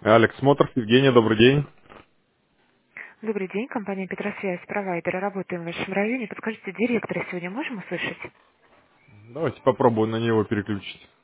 Алекс Моторс, Евгения, добрый день. Добрый день, компания Петросвязь, провайдер. Работаем в вашем районе. Подскажите, директора сегодня можем услышать? Давайте попробую на него переключить.